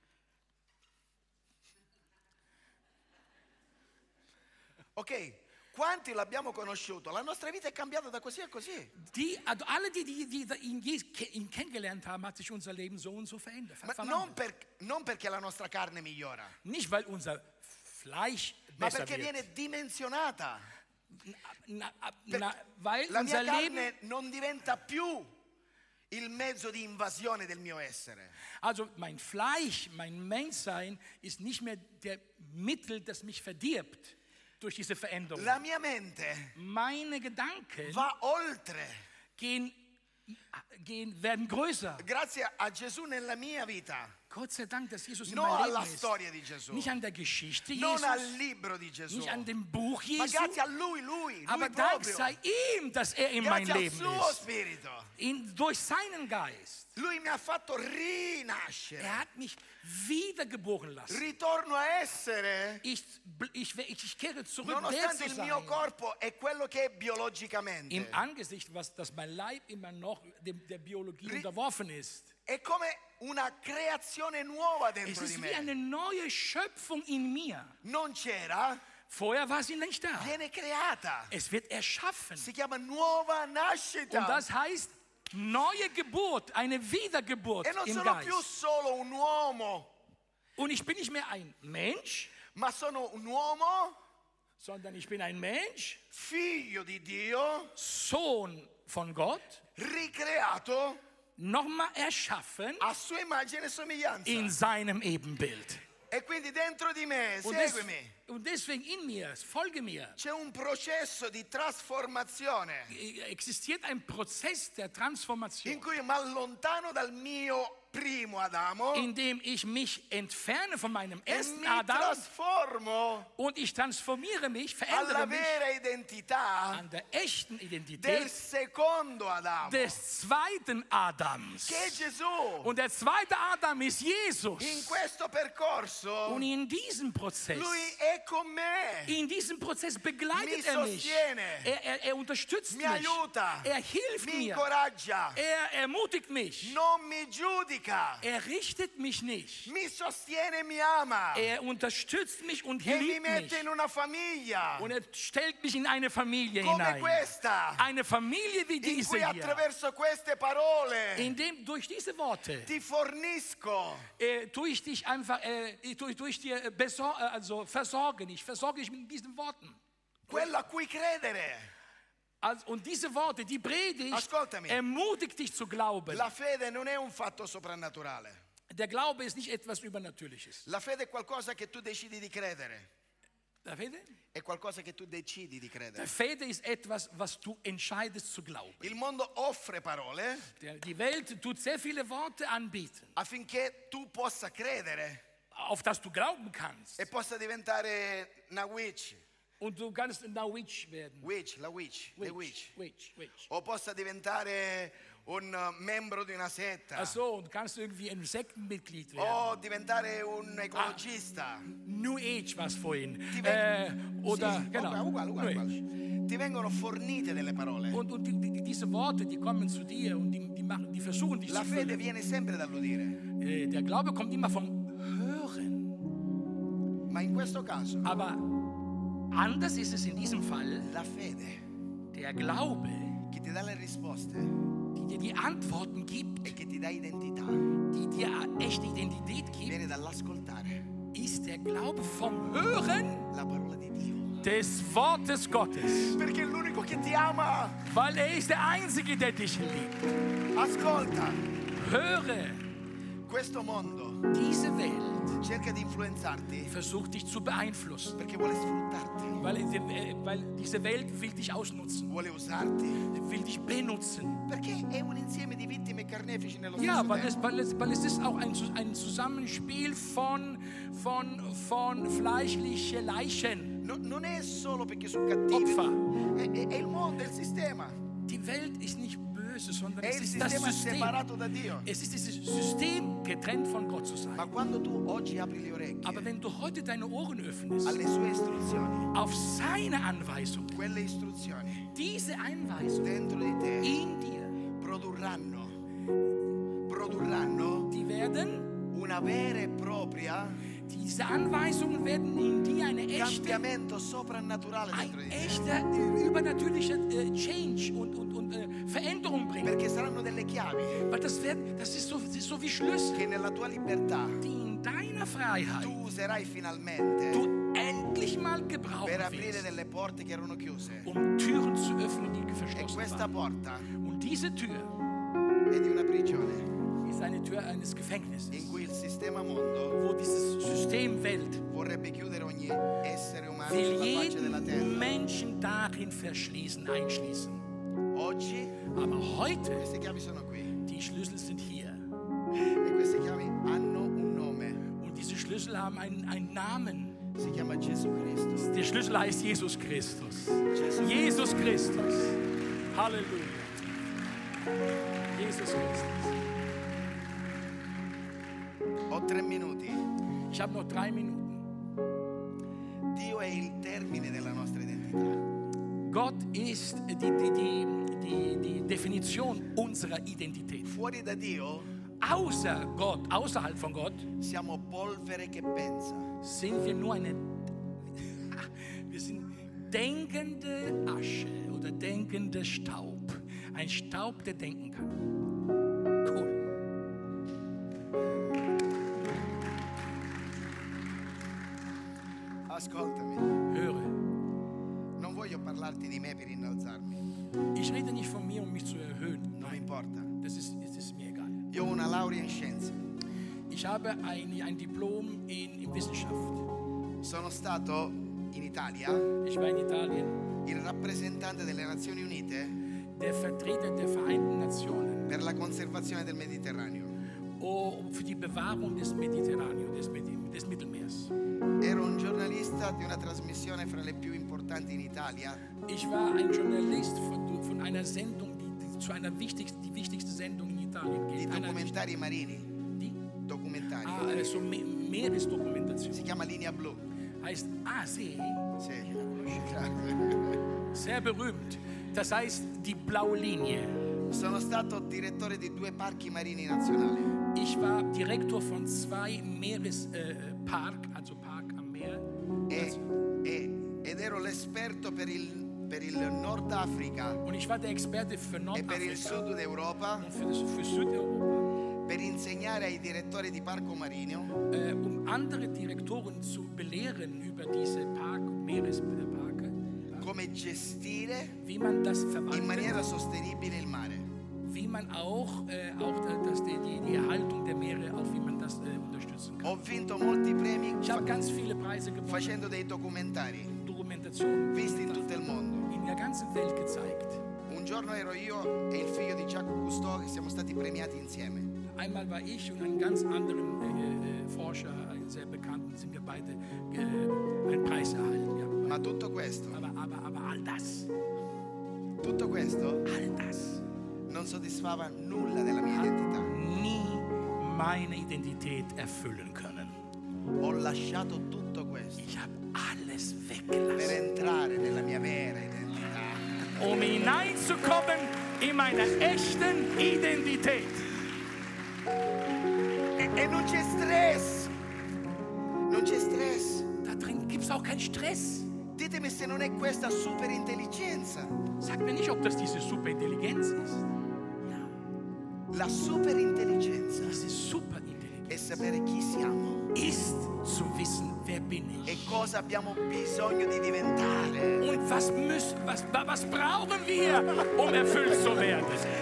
Ok, quanti l'abbiamo conosciuto? La nostra vita è cambiata da così a così. Die, also alle, die, die, die ihn, je- ihn kennengelernt haben, hat sich unser Leben so und so verändert. Ma verwandelt. non, per- non perché la nostra carne migliora, Nicht, weil unser Fleisch ma besser perché wird. viene dimensionata. Na, na, weil La unser mia Leben, carne non diventa più il mezzo di invasione del mio essere. also mein Fleisch, mein Menschsein ist nicht mehr der Mittel, das mich verdirbt durch diese Veränderung. La mia mente Meine Gedanken va oltre. gehen, gehen, werden größer. Grazie a Gesù nella mia vita, Gott sei Dank, dass Jesus in non meinem alla Leben ist. storia di Gesù, Nicht an der Geschichte non Jesus, al libro di Gesù, nicht an dem Buch ma Jesu, grazie a lui, lui, lui aber Dank proprio. sei ihm, dass er in mein Grazie al Leben suo ist. spirito. In, durch seinen Geist. Lui mi ha fatto rinascere. Er hat mich wiedergeboren lassen. Ritorno a essere, Ich, ich, ich, ich kehre zurück, der nonostante zu il mio sein. corpo è quello che è biologicamente. Im Angesicht, was, dass mein Leib immer noch dem, der Biologie Ri- unterworfen ist. È come una creazione nuova Es dentro di ist wie me. eine neue Schöpfung in mir. Non c'era, Vorher war sie nicht da. viene creata. Es wird erschaffen. Si chiama nuova Und nascita. das heißt neue Geburt, eine Wiedergeburt E non im sono più Geist. solo un uomo, Und ich bin nicht mehr ein Mensch, ma sono un uomo, sondern ich bin ein Mensch, figlio di Dio, Sohn von Gott, ricreato nochmal erschaffen a sua immagine e somiglianza. in seinem Ebenbild. E quindi dentro di me, Und, des, seguimi, und deswegen in mir, folge mir, c'è un processo di trasformazione existiert ein Prozess der in Transformation, cui mi allontano dal mio primo Adamo in dem ich mich entferne von meinem e ersten mi Adam trasformo und ich transformiere mich, alla verändere mich vera identità an der echten del Identität secondo Adamo, des zweiten Adams. che è Gesù. Und der zweite Adam ist Jesus. In questo percorso Und in diesem Prozess, lui è con me, in diesem Prozess begleitet Mi er mich. sostiene. Er, er, er unterstützt mi mich. aiuta, Er hilft mi mir. incoraggia, Er ermutigt mich. non mi giudica, Er richtet mich nicht. mi sostiene e mi ama Er unterstützt mich und e mi liebt mette mich. in una famiglia Und er stellt mich in eine Familie come hinein. questa, Eine Familie wie in diese cui hier. attraverso queste parole In dem durch diese Worte ti fornisco äh, tue ich dich einfach, äh, tue, tue ich dir äh, besor äh, also versorgen. Ich versorge dich mit diesen Worten. quello a cui credere. Also, und diese Worte, die Predigt, Ascoltami. ermutigt dich zu glauben. La fede non è un fatto soprannaturale. Der Glaube ist nicht etwas Übernatürliches. La fede è qualcosa che tu decidi di credere. Der Fede? È qualcosa che tu decidi di Der credere. Fede ist etwas, was du entscheidest zu glauben. Il mondo offre parole Der, die Welt tut sehr viele Worte anbieten, affinché tu possa credere auf das du glauben kannst. e possa diventare una witch, Und du kannst eine Witch werden. witch, la witch, the witch. Witch, Witch. O possa diventare un uh, membro di una setta. Ach so, und kannst irgendwie ein Sektenmitglied werden. O diventare un ecologista. New Age war es vorhin. Die Äh, Welt- oder, Sì, genau. uguale, uguale, New uguale. Age. Ti vengono fornite delle parole. Und, und die, die, diese Worte, die kommen zu dir und die, die, machen, die versuchen dich La zu fede füllen. viene sempre dall'udire. Äh, der Glaube kommt immer vom Hören. Ma in questo caso, Aber anders ist es in diesem Fall. la fede Der Glaube, che ti dà le risposte die dir die Antworten gibt, e che ti dà identità die dir echte Identität gibt, viene dall'ascoltare. ist der Glaube vom Hören la parola di Dio. des Wortes Gottes. Perché è l'unico che ti ama. Weil er ist der Einzige, der dich liebt. Ascolta, Höre, questo mondo diese Welt cerca di influenzarti versucht dich zu beeinflussen. perché vuole sfruttarti, Weil, äh, weil diese Welt will dich ausnutzen, vuole usarti, will dich benutzen. perché è un insieme di vittime e carnefici nello Ja, stesso weil tempo. es, weil, es, weil es ist auch ein, ein Zusammenspiel von, von, von fleischlichen Leichen. No- non è solo perché sono cattivi, Opfer. è, è- è il mondo, è il sistema, Die Welt ist nicht böse, sondern è es il ist das sistema System. separato da Dio. Es ist dieses System, getrennt von Gott zu Ma sein. quando tu oggi apri le orecchie Aber wenn du heute deine Ohren öffnest, alle sue istruzioni, auf seine Anweisung, quelle istruzioni diese Einweisung dentro di te in dir, produrranno, produrranno die werden, una vera e propria diese Anweisungen werden in dir eine echte, cambiamento soprannaturale dentro ein di te. echter, äh, übernatürlicher äh, Change und, und, und äh, Veränderung bringen. Perché saranno delle chiavi Weil das, werden, das, ist so, das ist so wie Schlüssel, che nella tua libertà die in deiner Freiheit tu userai finalmente du endlich mal gebrauchen per aprire wirst, delle porte che erano chiuse. um Türen zu öffnen, die E verschlossen questa waren. porta Und diese Tür è di una prigione ist eine Tür eines Gefängnisses, in cui il sistema mondo wo dieses System Welt vorrebbe chiudere ogni essere umano will sulla faccia della terra. jeden Menschen darin verschließen, einschließen. Oggi Aber heute, queste chiavi sono qui die Schlüssel sind hier. e queste chiavi hanno un nome. Und diese Schlüssel haben einen, einen Namen. Si chiama Gesù Cristo. Der Schlüssel heißt Jesus Christus. Gesù Jesus Christus. Halleluja. Jesus Christus. Ho tre minuti. Ich habe noch drei Minuten. Dio è il termine della nostra identità. Gott ist die, die, die, die, die Definition unserer Identität. Fuori da Dio Außer Gott, außerhalb von Gott, siamo polvere che pensa. sind wir nur eine, wir sind denkende Asche oder denkende Staub. Ein Staub, der denken kann. Cool. Ascoltami, Höre. non voglio parlarti di me per innalzarmi, Ich rede nicht von mir, um mich zu erhöhen. non Nein, importa. das ist, das ist mir egal. Io ho una laurea in scienze. Ich habe ein, ein Diplom in, in Wissenschaft. Sono stato in Italia Ich war in Italien il rappresentante delle Nazioni Unite der Vertreter der Vereinten Nationen per la conservazione del Mediterraneo. oh, für die Bewahrung des Mediterraneum, des, Medi- des Mittelmeers. Ero un giornalista di una trasmissione fra le più importanti in Italia Ich war ein Journalist von, von einer Sendung, die, die zu einer wichtigsten, die wichtigste Sendung in Italien di geht. Einer documentari marini. die, Documentari. ah, äh, so Me Si Meeresdokumentation. chiama Linea Blu. Heißt, ah, See, Sì. sehr berühmt. Das heißt, die blaue Linie. Sono stato direttore di due parchi marini nazionali. Ich war Direktor von zwei Meerespark, äh, Park, also Park am Meer. E, Also, e- ed ero l'esperto per il, per il Nord Africa und ich war der Experte für e per il Nordafrika Sud d'Europa und für, das, für Südeuropa, per insegnare ai direttori di parco marino äh, um andere Direktoren zu belehren über diese Park, Meeresparke, come gestire wie man das in verwaltet, maniera sostenibile il mare. wie man auch, äh, auch das, die, die, die Erhaltung der Meere, auch wie man das äh, unterstützen kann. Ho vinto molti premi Ich habe ganz viele Preise gewonnen, facendo dei documentari Dokumentationen visti in tutto il mondo. in der ganzen Welt gezeigt. Un giorno ero io e il figlio di Jacques Cousteau che siamo stati premiati insieme. Einmal war ich und einen ganz anderen äh, äh, Forscher, einen sehr bekannten, sind wir beide äh, einen Preis erhalten. Ja. Ma tutto questo, Aber, aber, aber all das, tutto questo all das non soddisfava nulla della mia hat identità. nie meine Identität erfüllen können. Ho lasciato tutto questo Ich habe alles per weggelassen, entrare nella mia vera identità. um hineinzukommen in meine echten Identität. E, e non c'è stress. Non c'è stress. Da drin gibt es auch keinen Stress. Ditemi se non è questa super intelligenza. Sag mir nicht, ob das diese Superintelligenz ist. Ja, La super intelligenza diese Superintelligenz è sapere chi siamo ist zu wissen, wer bin e ich. cosa abbiamo bisogno di diventare. Und was, müssen, was, was brauchen wir, um erfüllt zu werden.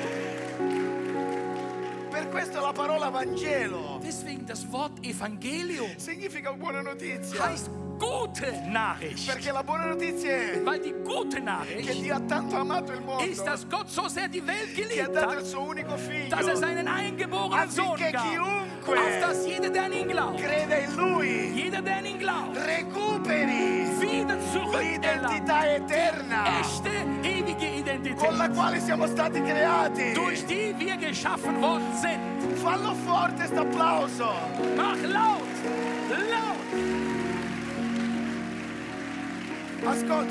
Per questo la parola Vangelo Deswegen das Wort Evangelium significa buona notizia. heißt gute Nachricht. Perché la buona notizia è Weil die gute che Nachricht Dio ha tanto amato il mondo ist, dass Gott so sehr die Welt che ha geliebt dato il hat, suo unico figlio dass er seinen eingeborenen Sohn affinché gab. chiunque Auf dass jeder, der an ihn glaubt, creda in Lui jeder, der an ihn glaubt, recuperi wieder zurückerlangt. l'identità eterna Echte, ewige con la Identität, quale siamo stati creati. durch die wir geschaffen worden sind. Fallo forte sto applauso. Mach laut, laut. Ascolta,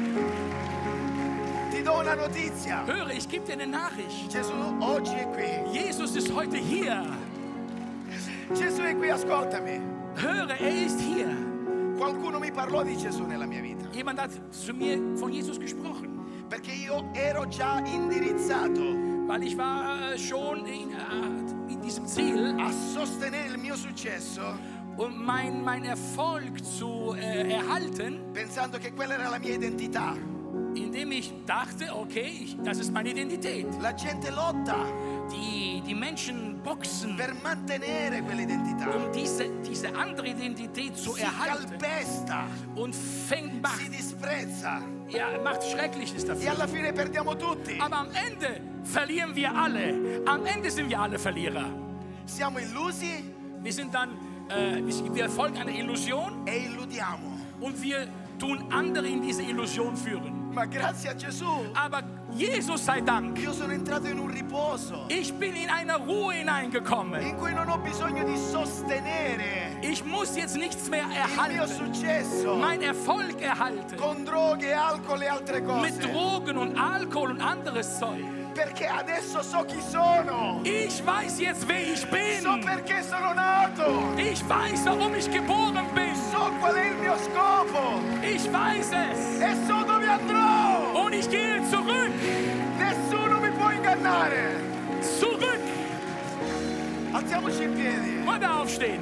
ti do una notizia. Höre, ich gebe dir eine Nachricht. Gesù oggi è qui. Jesus ist heute hier. Gesù è qui, ascoltami. Höre, er ist hier. Qualcuno mi parlò di Gesù nella mia vita, Jemand hat zu mir von Jesus gesprochen, perché io ero già indirizzato weil ich war äh, schon in, äh, in diesem Ziel, a sostenere il mio successo, um mein, mein Erfolg zu äh, erhalten, pensando che quella era la mia identità. indem ich dachte, okay, ich, das ist meine Identität. La gente lotta Die, die Menschen boxen, per mantenere quell'identità. um diese, diese andere Identität zu Si erhalten, calpesta, und fängt, macht, si disprezza ja, macht Schreckliches e dafür. alla fine perdiamo tutti. Aber am Ende verlieren wir alle. Am Ende sind wir alle Verlierer. Siamo illusi Wir sind dann, äh, wir folgen einer Illusion e illudiamo. und wir tun andere in diese Illusion führen. Ma grazie a Gesù Aber Jesus sei Dank, io sono entrato in un riposo ich bin in eine Ruhe hineingekommen. in cui non ho bisogno di sostenere Ich muss jetzt nichts mehr il mio erhalten, successo mein Erfolg erhalten, con droghe, alcol e altre mit cose, Drogen und Alkohol und anderes Zeug. perché adesso so chi sono, Ich weiß jetzt, wer ich so bin. perché sono nato, Ich weiß, warum ich geboren bin. so qual è il mio scopo Ich weiß es. e so dove andrò. Und ich gehe zurück. Nessuno mi può ingannare. Zurück. Alziamoci in piedi. Mal da aufstehen.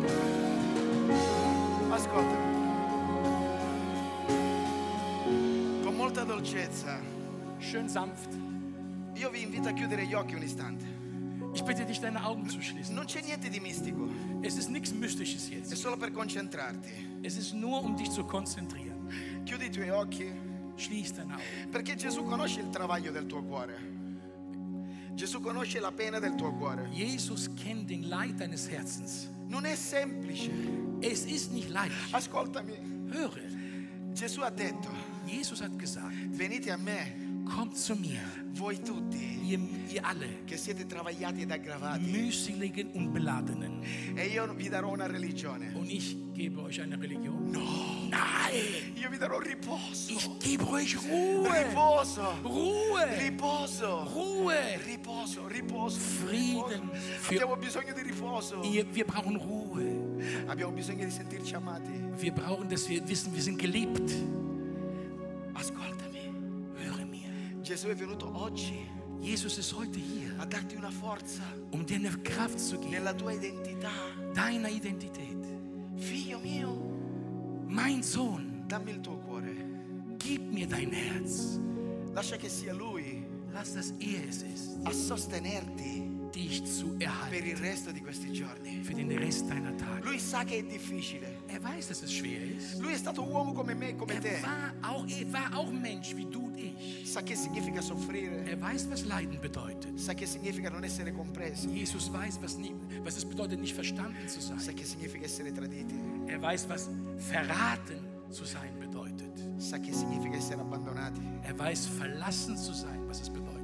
Ascolta, con molta dolcezza Schön sanft. io vi invito a chiudere gli occhi un istante. Ich bitte dich, deine Augen zu schließen. Non c'è niente di mistico, Es ist nichts Mystisches è jetzt. solo per concentrarti. Es ist nur, um dich zu konzentrieren. Chiudi i tuoi occhi, Schließ deine Augen. perché Gesù conosce il travaglio del tuo cuore. Gesù conosce la pena del tuo cuore. Jesus kennt den Leid deines Herzens. Non è semplice. Es ist nicht leicht. Ascoltami, Höre, Gesù ha detto, Jesus hat gesagt, venite a me, kommt zu mir, voi tutti ihr, ihr alle, che siete travagliati ed aggravati, mühseligen und beladenen, e io vi darò una religione. und ich gebe euch eine Religion. No. Nein, Io vi darò riposo. ich gebe euch Ruhe. Riposo. Ruhe. Riposo. Ruhe. Riposo, riposo. Frieden. riposo. Abbiamo bisogno di riposo. Ihr, wir brauchen Ruhe. Abbiamo bisogno di sentirci amati. Wir brauchen, dass wir wissen, wir sind geliebt. Ascoltami. Höre mir. Gesù è venuto oggi Jesus ist heute hier, a darti una forza um dir eine Kraft zu geben, nella tua identità. deiner Identität. Figlio mio, Mein Sohn, dammi il tuo cuore. gib mir dein Herz. Lascia che sia Lui Lass, dass er es ist, a sostenerti dich zu per erhalten il resto di questi giorni. für den Rest deiner Tage. Lui sa che è difficile. Er weiß, dass es schwer ist. Lui è stato uomo come me e come Er te. war auch, er war auch Mensch wie du und ich. Sa che significa soffrire. Er weiß, was Leiden bedeutet. Sa che significa non essere compresi. Jesus weiß, was, nie, was es bedeutet, nicht verstanden zu Sa sein. che significa essere traditi. Er weiß, was verraten zu sein bedeutet. Sa che significa essere abbandonati. Er weiß, verlassen zu sein, was es bedeutet.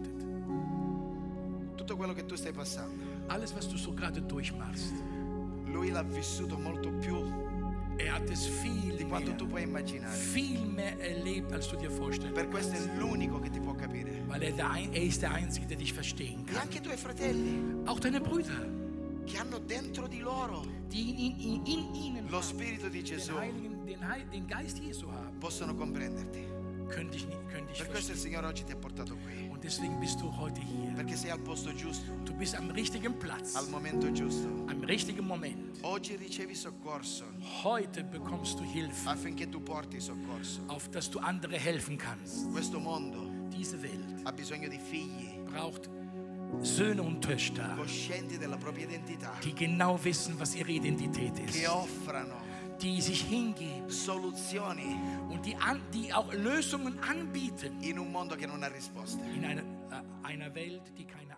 Tutto quello che tu stai passando, Alles, was du so gerade durchmachst, Lui l'ha vissuto molto più er hat es viel di quanto mehr, tu puoi immaginare. viel mehr erlebt, als du dir vorstellen Per questo kannst. è l'unico che ti può capire. Weil er, der, ein- er ist der Einzige, der dich verstehen E kann. anche i tuoi fratelli Auch deine Brüder, che hanno dentro di loro die in, in, in ihnen lo haben, Spirito di den, Gesù Heiligen, den, Heil- den Geist Jesu haben, possono comprenderti. können dich, nicht- können dich Per questo il verstehen. Signore oggi ti ha portato qui, Und deswegen bist du heute hier. perché sei al posto giusto, Du bist am richtigen Platz, al momento giusto. am richtigen Moment. Oggi ricevi soccorso Heute bekommst du Hilfe, affinché tu porti soccorso. auf dass du andere helfen kannst. Questo mondo Diese Welt ha bisogno di figli braucht Söhne und Töchter, coscienti della propria identità, die genau wissen, was ihre Identität ist, che offrano die sich hingeben soluzioni und die, an, die auch Lösungen anbieten in un mondo che non ha risposte. in einer, äh, einer Welt, die keine